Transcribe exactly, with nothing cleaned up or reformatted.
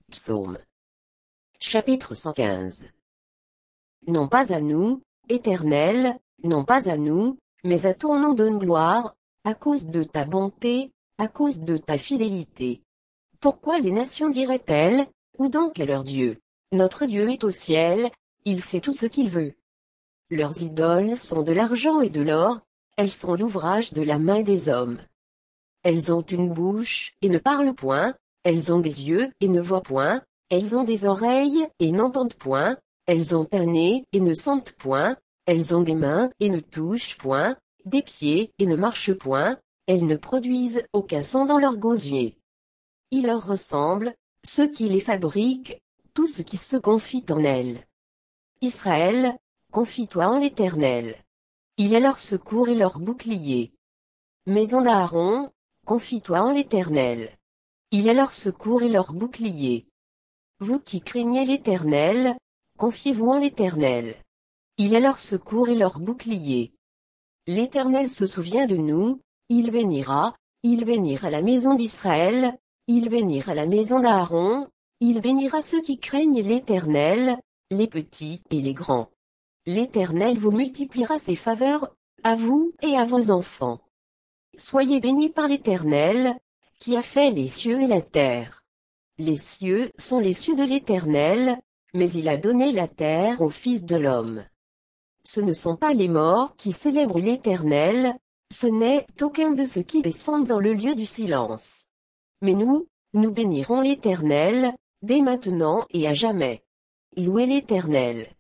Psaume. Chapitre cent quinze. Non pas à nous, Éternel, non pas à nous, mais à ton nom donne gloire, à cause de ta bonté, à cause de ta fidélité. Pourquoi les nations diraient-elles, où donc est leur Dieu? Notre Dieu est au ciel, il fait tout ce qu'il veut. Leurs idoles sont de l'argent et de l'or, elles sont l'ouvrage de la main des hommes. Elles ont une bouche, et ne parlent point, elles ont des yeux, et ne voient point, elles ont des oreilles, et n'entendent point, elles ont un nez, et ne sentent point, elles ont des mains, et ne touchent point, des pieds, et ne marchent point, elles ne produisent aucun son dans leur gosier. Ils leur ressemblent, ceux qui les fabriquent, tout ce qui se confie en elles. Israël, confie-toi en l'Éternel. Il est leur secours et leur bouclier. Maison d'Aaron, confie-toi en l'Éternel. Il est leur secours et leur bouclier. Vous qui craignez l'Éternel, confiez-vous en l'Éternel. Il est leur secours et leur bouclier. L'Éternel se souvient de nous, il bénira, il bénira la maison d'Israël, il bénira la maison d'Aaron, il bénira ceux qui craignent l'Éternel, les petits et les grands. L'Éternel vous multipliera ses faveurs, à vous et à vos enfants. Soyez bénis par l'Éternel, qui a fait les cieux et la terre. Les cieux sont les cieux de l'Éternel, mais il a donné la terre au Fils de l'homme. Ce ne sont pas les morts qui célèbrent l'Éternel, ce n'est aucun de ceux qui descendent dans le lieu du silence. Mais nous, nous bénirons l'Éternel, dès maintenant et à jamais. Louez l'Éternel.